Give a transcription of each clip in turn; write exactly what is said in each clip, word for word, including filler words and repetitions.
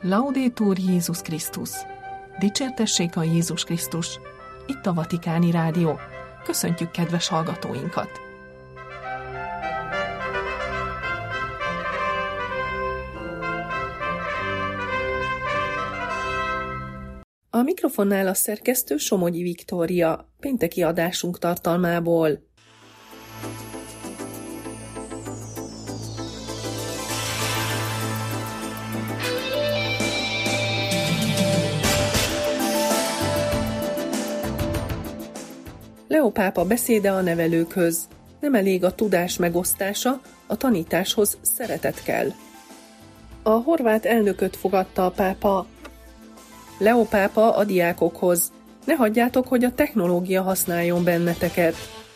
Laudetur Jézus Krisztus! Dicsértessék a Jézus Krisztus! Itt a Vatikáni Rádió. Köszöntjük kedves hallgatóinkat! A mikrofonnál a szerkesztő Somogyi Viktória, pénteki adásunk tartalmából. Leó pápa beszéde a nevelőkhöz. Nem elég a tudás megosztása, a tanításhoz szeretet kell. A horvát elnököt fogadta a pápa. Leó pápa a diákokhoz. Ne hagyjátok, hogy a technológia használjon benneteket.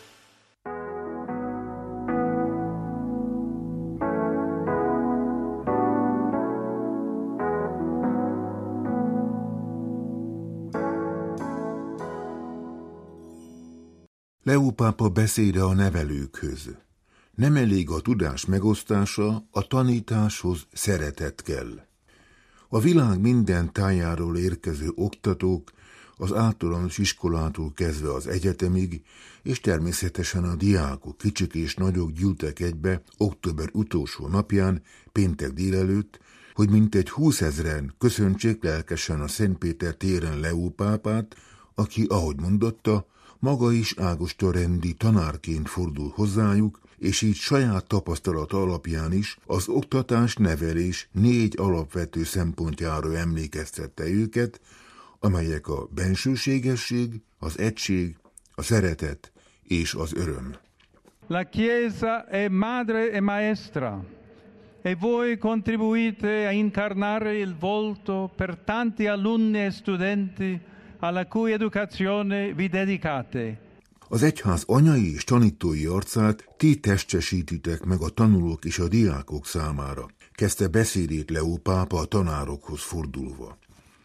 Leó pápa beszéde a nevelőkhöz. Nem elég a tudás megosztása, a tanításhoz szeretet kell. A világ minden tájáról érkező oktatók, az általános iskolától kezdve az egyetemig, és természetesen a diákok, kicsik és nagyok gyűltek egybe október utolsó napján, péntek délelőtt, hogy mintegy húszezren köszöntsék lelkesen a Szent Péter téren Leó pápát, aki, ahogy mondotta, maga is ágostarendi tanárként fordul hozzájuk, és így saját tapasztalata alapján is az oktatás-nevelés négy alapvető szempontjára emlékeztette őket, amelyek a bensőségesség, az egység, a szeretet és az öröm. La Chiesa è madre e maestra, e voi contribuite a incarnare il volto per tanti alunni e studenti alla cui educazione vi dedicate. Az egyház anyai és tanítói arcát ti testesítitek meg a tanulók és a diákok számára, kezdte beszédét Leó pápa a tanárokhoz fordulva.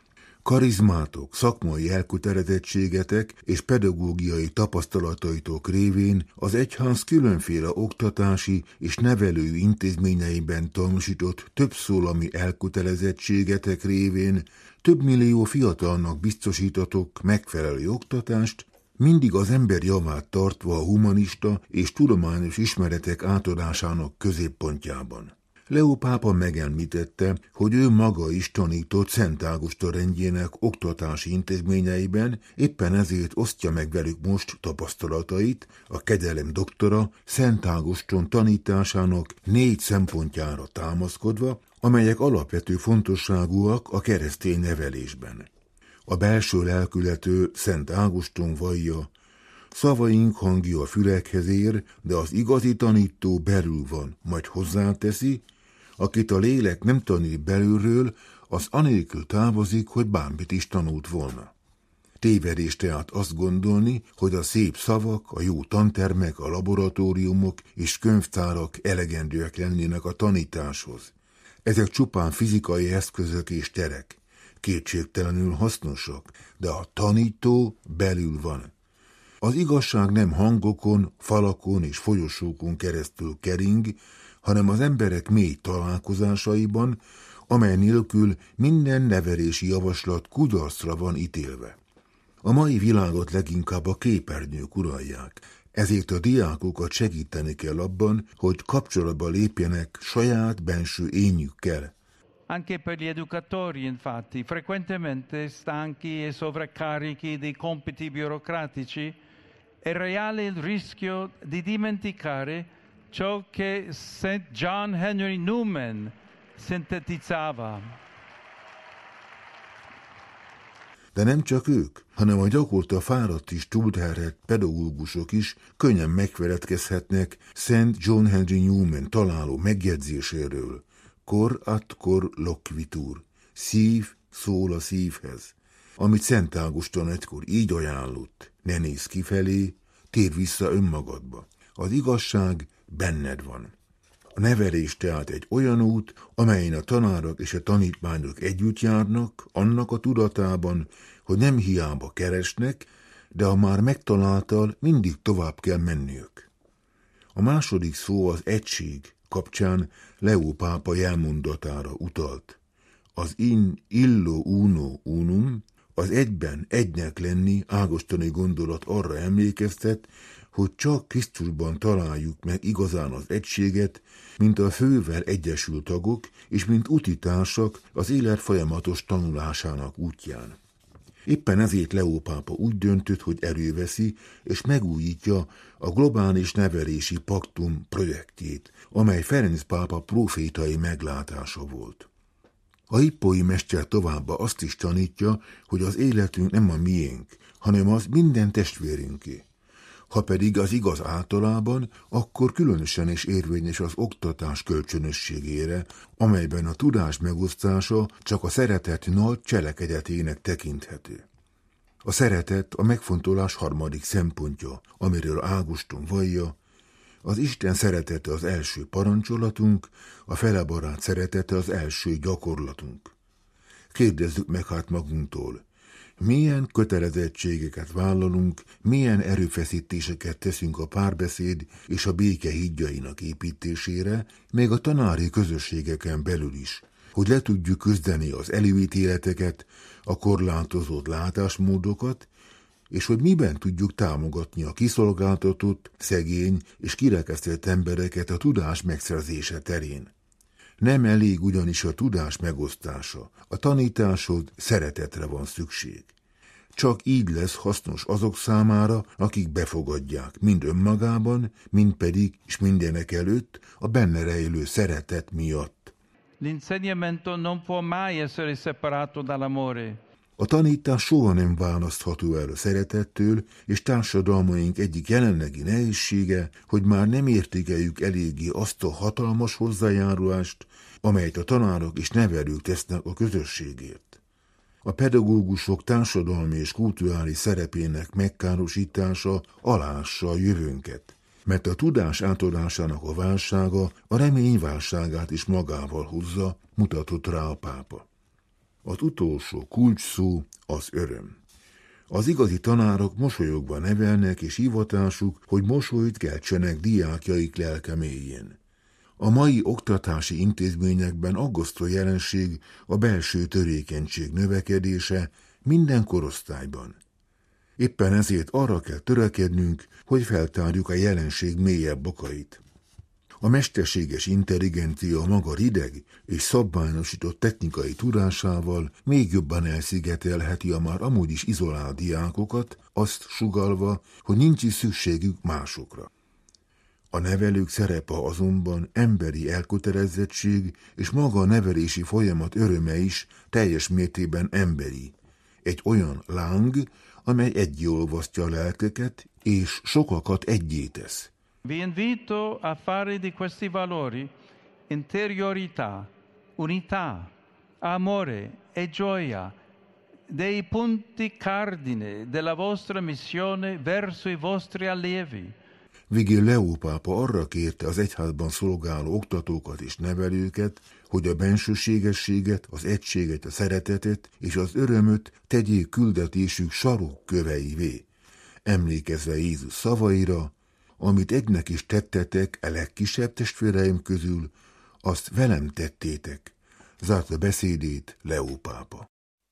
Karizmátok, szakmai elkötelezettségetek és pedagógiai tapasztalataitok révén az egyház különféle oktatási és nevelő intézményeiben tanúsított többszólami elkötelezettségetek révén több millió fiatalnak biztosítatok megfelelő oktatást, mindig az ember javát tartva a humanista és tudományos ismeretek átadásának középpontjában. Leó pápa megemlítette, hogy ő maga is tanított Szent Ágoston rendjének oktatási intézményeiben, éppen ezért osztja meg velük most tapasztalatait, a kegyelem doktora Szent Ágoston tanításának négy szempontjára támaszkodva, amelyek alapvető fontosságúak a keresztény nevelésben. A belső lelkülető Szent Ágoston vallja, szavaink hangja a fülekhez ér, de az igazi tanító belül van, majd hozzáteszi, akit a lélek nem tanít belülről, az anélkül távozik, hogy bármit is tanult volna. Tévedés tehát azt gondolni, hogy a szép szavak, a jó tantermek, a laboratóriumok és könyvtárak elegendőek lennének a tanításhoz. Ezek csupán fizikai eszközök és terek, kétségtelenül hasznosak, de a tanító belül van. Az igazság nem hangokon, falakon és folyosókon keresztül kering, hanem az emberek mély találkozásaiban, amely nélkül minden nevelési javaslat kudarcra van ítélve. A mai világot leginkább a képernyők uralják, ezért a diákokat segíteni kell abban, hogy kapcsolatba lépjenek saját benső énjükkel. Anche per gli educatori, infatti, frequentemente stanchi e sovraccarichi dei compiti burocratici, è reale il rischio di dimenticare ciò che Saint John Henry Newman sintetizzava. De nem csak ők, hanem a gyakorta fáradt és túlterhelt pedagógusok is könnyen megfeledkezhetnek Saint John Henry Newman találó megjegyzéséről. Cor ad cor loquitur, szív szól a szívhez, amit Szent Ágoston egykor így ajánlott, ne nézz kifelé, térj vissza önmagadba. Az igazság benned van. A nevelés tehát egy olyan út, amelyen a tanárok és a tanítványok együtt járnak, annak a tudatában, hogy nem hiába keresnek, de ha már megtaláltál, mindig tovább kell menniük. A második szó az egység kapcsán Leó pápa jelmondatára utalt. az in illo uno unum, az egyben egynek lenni ágostani gondolat arra emlékeztet, hogy csak Krisztusban találjuk meg igazán az egységet, mint a fővel egyesült tagok, és mint utitársak az élet folyamatos tanulásának útján. Éppen ezért Leó pápa úgy döntött, hogy előveszi és megújítja a globális nevelési paktum projektjét, amely Ferenc pápa profétai meglátása volt. A hippói mester továbbá azt is tanítja, hogy az életünk nem a miénk, hanem az minden testvérünké. Ha pedig az igaz általában, akkor különösen is érvényes az oktatás kölcsönösségére, amelyben a tudás megosztása csak a szeretet nagy cselekedetének tekinthető. A szeretet a megfontolás harmadik szempontja, amiről Ágoston vallja, az Isten szeretete az első parancsolatunk, a felebarát szeretete az első gyakorlatunk. Kérdezzük meg hát magunktól, milyen kötelezettségeket vállalunk, milyen erőfeszítéseket teszünk a párbeszéd és a béke hídjainak építésére, még a tanári közösségeken belül is, hogy le tudjuk küzdeni az előítéleteket, a korlátozott látásmódokat, és hogy miben tudjuk támogatni a kiszolgáltatott, szegény és kirekesztett embereket a tudás megszerzése terén. Nem elég ugyanis a tudás megosztása, a tanításhoz szeretetre van szükség. Csak így lesz hasznos azok számára, akik befogadják, mind önmagában, mind pedig, és mindenek előtt, a benne rejlő szeretet miatt. L'insegnamento non può mai essere separato dall'amore. A tanítás soha nem választható el a szeretettől, és társadalmaink egyik jelenlegi nehézsége, hogy már nem értékeljük eléggé azt a hatalmas hozzájárulást, amelyet a tanárok és nevelők tesznek a közösségért. A pedagógusok társadalmi és kulturális szerepének megkárosítása aláássa a jövőnket, mert a tudás átadásának a válsága a remény válságát is magával hozza, mutatott rá a pápa. Az utolsó kulcsszó az öröm. Az igazi tanárok mosolyogva nevelnek, és hivatásuk, hogy mosolyt keltsenek diákjaik lelke mélyén. A mai oktatási intézményekben aggasztó jelenség a belső törékenység növekedése minden korosztályban. Éppen ezért arra kell törekednünk, hogy feltárjuk a jelenség mélyebb okait. A mesterséges intelligencia maga rideg és szabványosított technikai tudásával még jobban elszigetelheti a már amúgy is izolált diákokat, azt sugallva, hogy nincs is szükségük másokra. A nevelők szerepe azonban emberi elkötelezettség, és maga a nevelési folyamat öröme is teljes mértékben emberi. Egy olyan láng, amely egybeolvasztja a lelkeket, és sokakat egyé tesz. Vi invito a fare di questi valori interiorità, unità, amore e gioia dei punti cardine della vostra missione verso i vostri allievi. Végül Leó pápa arra kérte az egyházban szolgáló oktatókat és nevelőket, hogy a bensőségességet, az egységet, a szeretetet és az örömöt tegyék küldetésük sarokköveivé, emlékezve Jézus szavaira, amit egynek is tettetek a legkisebb testvéreim közül, azt velem tettétek, zárta beszédét Leó pápa.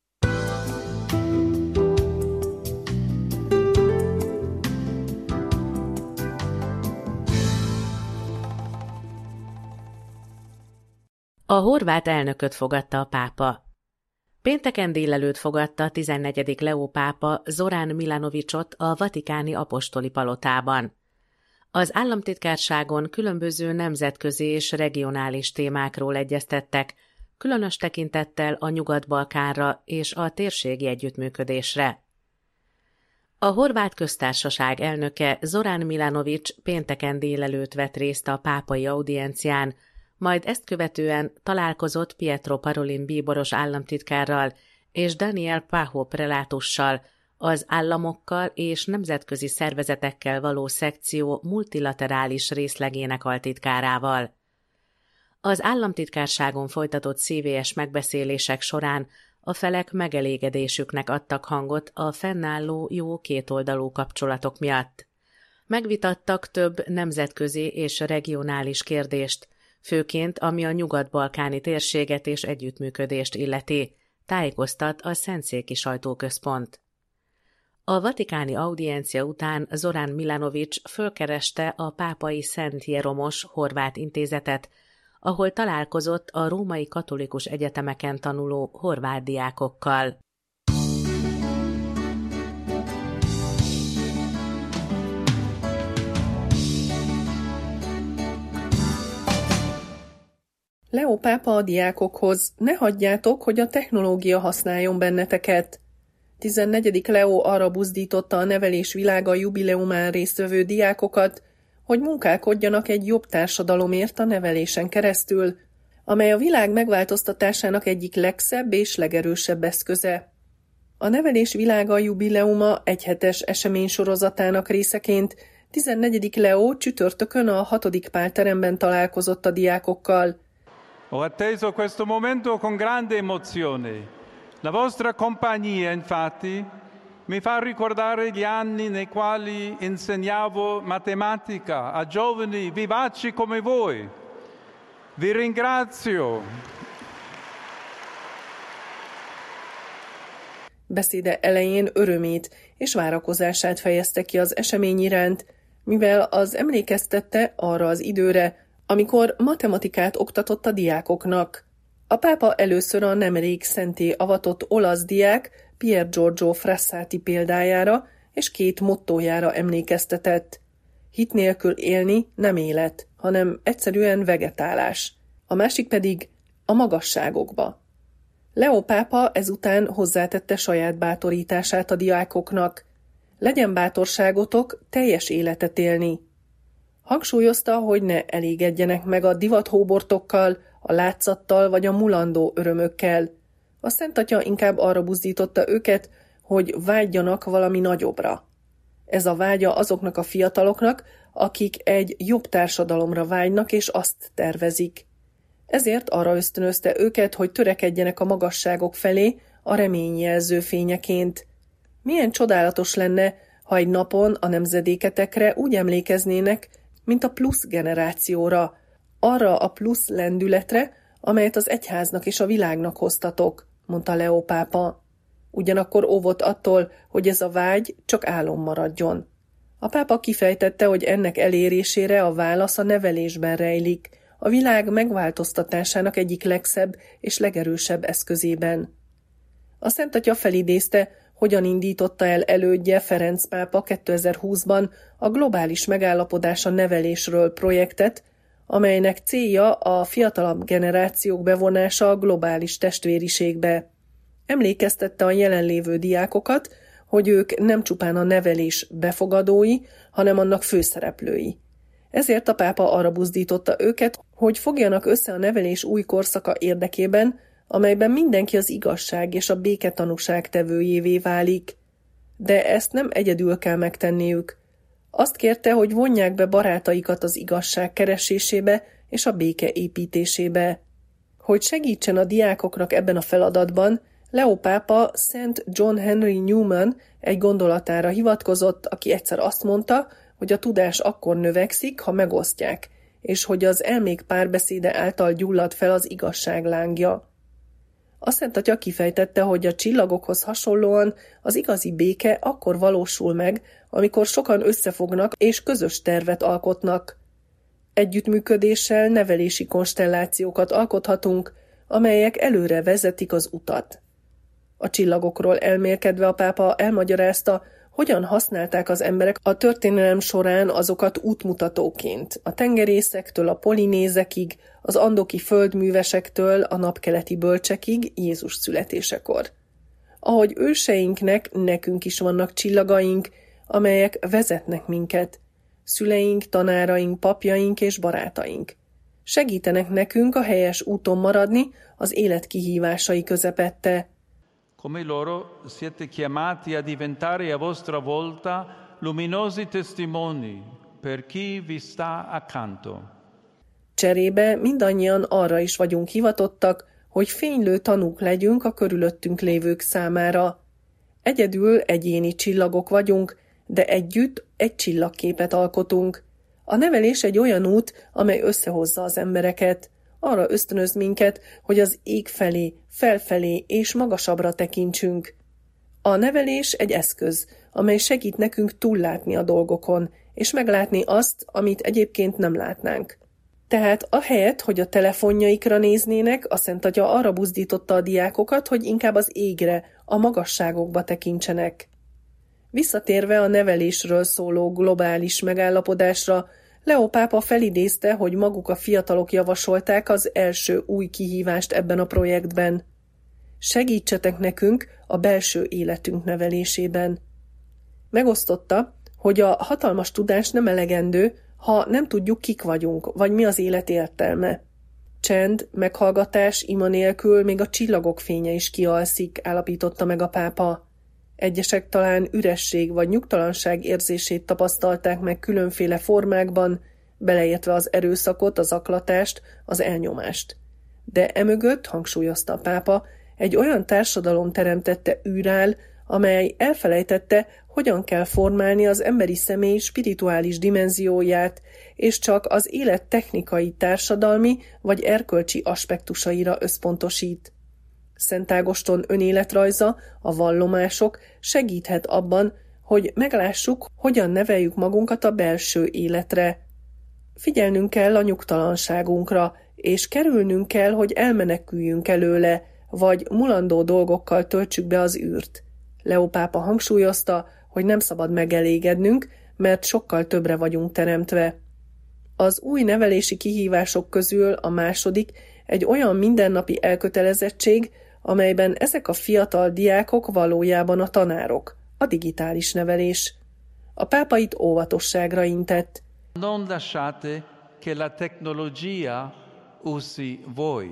A horvát elnököt fogadta a pápa. Pénteken délelőtt fogadta a tizennegyedik Leó pápa Zoran Milanovićot a vatikáni apostoli palotában. Az államtitkárságon különböző nemzetközi és regionális témákról egyeztettek, különös tekintettel a Nyugat-Balkánra és a térségi együttműködésre. A horvát köztársaság elnöke Zoran Milanović pénteken délelőtt vett részt a pápai audiencián, majd ezt követően találkozott Pietro Parolin bíboros államtitkárral és Daniel Pajo prelátussal, az államokkal és nemzetközi szervezetekkel való szekció multilaterális részlegének altitkárával. Az államtitkárságon folytatott szívélyes megbeszélések során a felek megelégedésüknek adtak hangot a fennálló jó kétoldalú kapcsolatok miatt. Megvitattak több nemzetközi és regionális kérdést, főként ami a nyugat-balkáni térséget és együttműködést illeti, tájékoztat a Szentszéki Sajtóközpont. A vatikáni audiencia után Zoran Milanović fölkereste a pápai Szent Jeromos horvát intézetet, ahol találkozott a római katolikus egyetemeken tanuló horvát diákokkal. Leó pápa a diákokhoz: ne hagyjátok, hogy a technológia használjon benneteket. tizennegyedik Leó arra buzdította a nevelés világa jubileumán résztvevő diákokat, hogy munkálkodjanak egy jobb társadalomért a nevelésen keresztül, amely a világ megváltoztatásának egyik legszebb és legerősebb eszköze. A nevelés világa jubileuma egyhetes eseménysorozatának részeként tizennegyedik Leó csütörtökön a hatodik Pál teremben találkozott a diákokkal. Ho atteso questo momento con grande emozione. La vostra compagnia, infatti, mi fa ricordare gli anni nei quali insegnavo matematica a giovani vivaci come voi. Vi ringrazio. Beszéde elején örömét és várakozását fejezte ki az esemény iránt, mivel az emlékeztette arra az időre, amikor matematikát oktatott a diákoknak. A pápa először a nemrég szentté avatott olasz diák Pier Giorgio Frassati példájára és két mottójára emlékeztetett. Hit nélkül élni nem élet, hanem egyszerűen vegetálás. A másik pedig a magasságokba. Leó pápa ezután hozzátette saját bátorítását a diákoknak. Legyen bátorságotok teljes életet élni. Hangsúlyozta, hogy ne elégedjenek meg a divathóbortokkal, a látszattal vagy a mulandó örömökkel. A Szent Atya inkább arra buzdította őket, hogy vágyjanak valami nagyobbra. Ez a vágya azoknak a fiataloknak, akik egy jobb társadalomra vágynak és azt tervezik. Ezért arra ösztönözte őket, hogy törekedjenek a magasságok felé a reményjelző fényeként. Milyen csodálatos lenne, ha egy napon a nemzedéketekre úgy emlékeznének, mint a plusz generációra, arra a plusz lendületre, amelyet az egyháznak és a világnak hoztatok, mondta Leó pápa. Ugyanakkor óvott attól, hogy ez a vágy csak álom maradjon. A pápa kifejtette, hogy ennek elérésére a válasz a nevelésben rejlik, a világ megváltoztatásának egyik legszebb és legerősebb eszközében. A Szent Atya felidézte, hogyan indította el elődje Ferenc pápa kétezer-húszban a globális megállapodás a nevelésről projektet, amelynek célja a fiatalabb generációk bevonása a globális testvériségbe. Emlékeztette a jelenlévő diákokat, hogy ők nem csupán a nevelés befogadói, hanem annak főszereplői. Ezért a pápa arra buzdította őket, hogy fogjanak össze a nevelés új korszaka érdekében, amelyben mindenki az igazság és a béke tanúság tevőjévé válik. De ezt nem egyedül kell megtenniük. Azt kérte, hogy vonják be barátaikat az igazság keresésébe és a béke építésébe. Hogy segítsen a diákoknak ebben a feladatban, Leó pápa Szent John Henry Newman egy gondolatára hivatkozott, aki egyszer azt mondta, hogy a tudás akkor növekszik, ha megosztják, és hogy az elmék párbeszéde által gyullad fel az igazság lángja. A Szent Atya kifejtette, hogy a csillagokhoz hasonlóan az igazi béke akkor valósul meg, amikor sokan összefognak és közös tervet alkotnak. Együttműködéssel nevelési konstellációkat alkothatunk, amelyek előre vezetik az utat. A csillagokról elmélkedve a pápa elmagyarázta, hogyan használták az emberek a történelem során azokat útmutatóként, a tengerészektől a polinézekig, az andoki földművesektől a napkeleti bölcsekig Jézus születésekor. Ahogy őseinknek, nekünk is vannak csillagaink, amelyek vezetnek minket, szüleink, tanáraink, papjaink és barátaink. Segítenek nekünk a helyes úton maradni az élet kihívásai közepette. Come loro siete chiamati a diventare a vostra volta luminosi testimoni per chi vi sta accanto. Cserébe mindannyian arra is vagyunk hivatottak, hogy fénylő tanúk legyünk a körülöttünk lévők számára. Egyedül egyéni csillagok vagyunk, de együtt egy csillagképet alkotunk. A nevelés egy olyan út, amely összehozza az embereket. Arra ösztönöz minket, hogy az ég felé, felfelé és magasabbra tekintsünk. A nevelés egy eszköz, amely segít nekünk túllátni a dolgokon, és meglátni azt, amit egyébként nem látnánk. Tehát ahelyett, hogy a telefonjaikra néznének, a Szent Atya arra buzdította a diákokat, hogy inkább az égre, a magasságokba tekintsenek. Visszatérve a nevelésről szóló globális megállapodásra, Leó pápa felidézte, hogy maguk a fiatalok javasolták az első új kihívást ebben a projektben. Segítsetek nekünk a belső életünk nevelésében. Megosztotta, hogy a hatalmas tudás nem elegendő, ha nem tudjuk, kik vagyunk, vagy mi az élet értelme. Csend, meghallgatás, ima nélkül még a csillagok fénye is kialszik, állapította meg a pápa. Egyesek talán üresség vagy nyugtalanság érzését tapasztalták meg különféle formákban, beleértve az erőszakot, az zaklatást, az elnyomást. De emögött, hangsúlyozta a pápa, egy olyan társadalom teremtette űrál, amely elfelejtette, hogyan kell formálni az emberi személy spirituális dimenzióját, és csak az élet technikai, társadalmi vagy erkölcsi aspektusaira összpontosít. Szent Ágoston önéletrajza, a vallomások segíthet abban, hogy meglássuk, hogyan neveljük magunkat a belső életre. Figyelnünk kell a nyugtalanságunkra, és kerülnünk kell, hogy elmeneküljünk előle, vagy mulandó dolgokkal töltsük be az űrt. Leó pápa hangsúlyozta, hogy nem szabad megelégednünk, mert sokkal többre vagyunk teremtve. Az új nevelési kihívások közül a második egy olyan mindennapi elkötelezettség, amelyben ezek a fiatal diákok valójában a tanárok, a digitális nevelés. A pápa itt óvatosságra intett. Non lasciate che la tecnologia usi voi.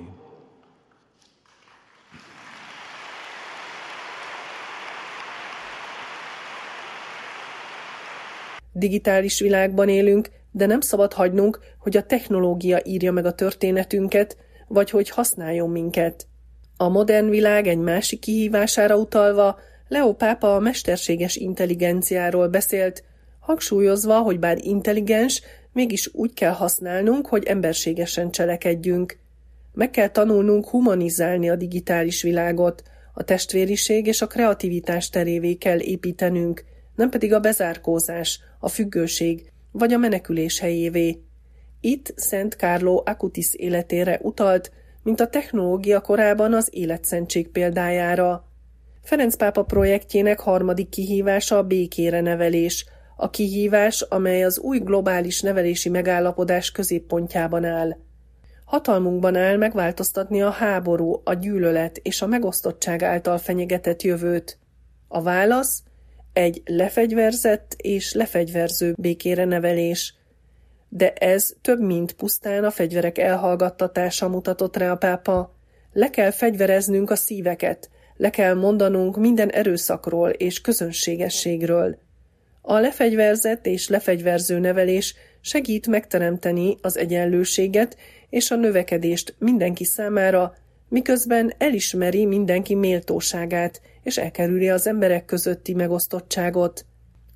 Digitális világban élünk, de nem szabad hagynunk, hogy a technológia írja meg a történetünket, vagy hogy használjon minket. A modern világ egy másik kihívására utalva, Leó pápa a mesterséges intelligenciáról beszélt, hangsúlyozva, hogy bár intelligens, mégis úgy kell használnunk, hogy emberségesen cselekedjünk. Meg kell tanulnunk humanizálni a digitális világot, a testvériség és a kreativitás terévé kell építenünk, nem pedig a bezárkózás, a függőség vagy a menekülés helyévé. Itt Szent Carlo Acutis életére utalt, mint a technológia korában az életszentség példájára. Ferenc pápa projektjének harmadik kihívása a békére nevelés, a kihívás, amely az új globális nevelési megállapodás középpontjában áll. Hatalmunkban áll megváltoztatni a háború, a gyűlölet és a megosztottság által fenyegetett jövőt. A válasz egy lefegyverzett és lefegyverző békére nevelés. De ez több, mint pusztán a fegyverek elhallgattatása, mutatott rá a pápa. Le kell fegyvereznünk a szíveket, le kell mondanunk minden erőszakról és közönségességről. A lefegyverzett és lefegyverző nevelés segít megteremteni az egyenlőséget és a növekedést mindenki számára, miközben elismeri mindenki méltóságát, és elkerüli az emberek közötti megosztottságot.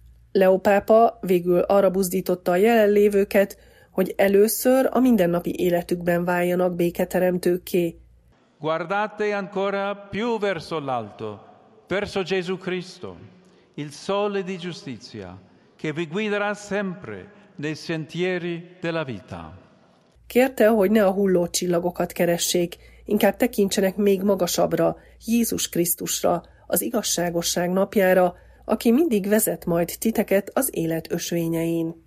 Leó pápa végül arra buzdította a jelenlévőket, hogy először a mindennapi életükben váljanak béketeremtőkké. Guardate ancora più verso l'alto, verso Gesù Cristo, il sole di giustizia, che vi guiderà sempre nei sentieri della vita. Kérte, hogy ne a hulló csillagokat keressék, inkább tekintsenek még magasabbra, Jézus Krisztusra, az igazságosság napjára, aki mindig vezet majd titeket az élet ösvényein.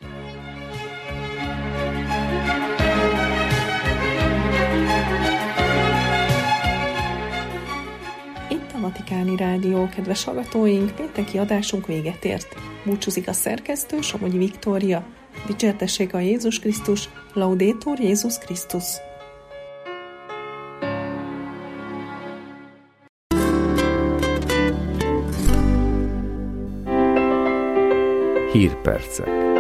Itt a Vatikáni Rádió, kedves hallgatóink, pénteki adásunk véget ért. Búcsúzik a szerkesztő, Somogyi Viktória. Dicsértessék a Jézus Krisztus, Laudetur Jézus Krisztus. Hírpercek.